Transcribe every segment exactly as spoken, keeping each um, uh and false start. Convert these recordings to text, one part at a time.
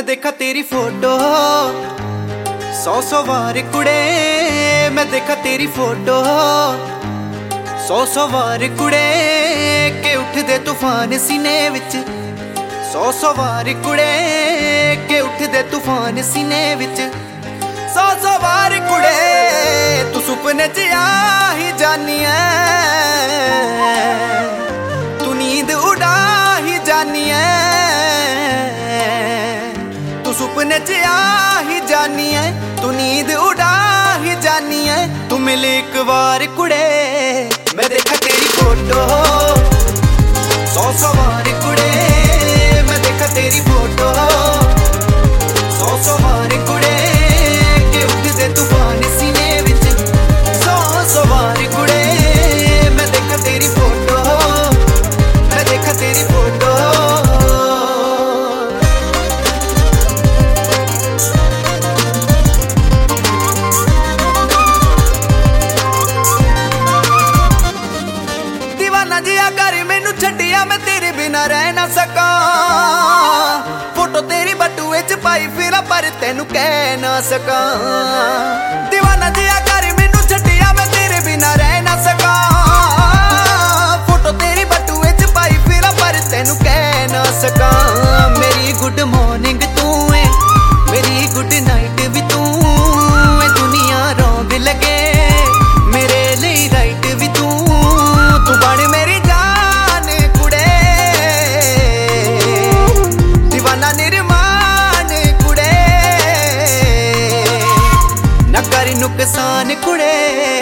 मैं देखा तेरी फोटो सौ सौ बार कुड़े, मैं देखा तेरी फोटो सौ सौ बार कुड़े के उठ दे तूफान सीने विच, सौ सौ बार कुड़े के उठ दे तूफान सीने विच, सौ सौ बार कुड़े तू सुपने च आ ही जानी है, तू नींद उड़ा ही जानी है, तू सुपने च आ ही जानी है, तू नींद उड़ा ही जानी है, तू मिले एक बार कुड़े, मैं देखा तेरी फोटो सौ सौ बार कुड़े, मैं देखा तेरी फोटो सौ सौ बार कुड़े के उठ दे तूफान सीने विच, सौ सौ बार कुड़े, मैं देखा तेरी फोटो, मैं देखा तेरी फोटो। जिया कर मैनू छड्डिया मैं तेरे बिना रह ना सका, फोटो तेरी बटुए च पाई फिरा पर तेनू कह ना सका, दीवाना जिया कर मैनू छड्डिया मैं तेरे बिना रह ना सका, फोटो तेरी बटुए च पाई फिरा पर तेनू कह ना सका, मेरी गुड मॉर्निंग तू है, मेरी गुड नाइट भी तू है, दुनिया रौंद लगे मेरे लिए राइट भी तू, तू बन मेरी जान कुड़े, दीवाना निर्माण कुड़े, न कर नुकसान कुड़े,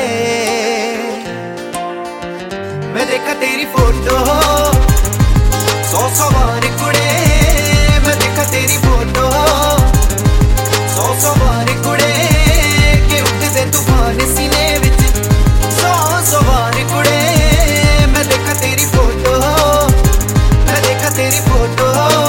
मैं देखा तेरी फोटो सौ सौ बार कुड़े, मैं देखा तेरी फोटो सौ सौ बार कुड़े के उठ दे तूफान सीने विच, सौ सौ बार कुड़े, मैं देखा तेरी फोटो, मैं देखा तेरी फोटो।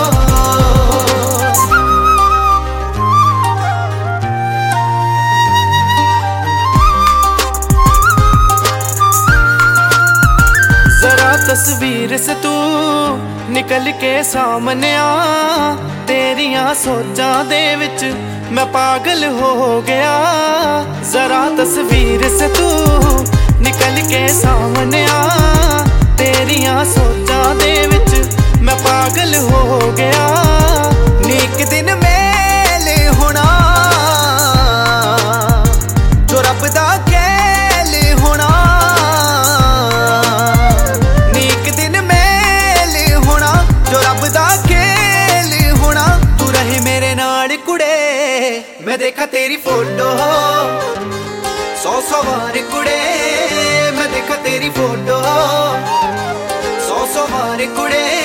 जरा तस्वीर से तू निकल के सामने आ, तेरिया सोचां दे विच मैं पागल हो गया, जरा तस्वीर से तू निकल के सामने आ, तेरिया सोचां दे विच मैं पागल हो गया, नीक दिन मेल होना जो रब दा खेल होना, नीक दिन मेल होना जो रब दा खेल होना, तू रहे मेरे नाल कुड़े, मैं देखा तेरी फोटो सौ सौ बार कुड़े, मैं देखा तेरी फोटो सौ सौ बार कुड़े।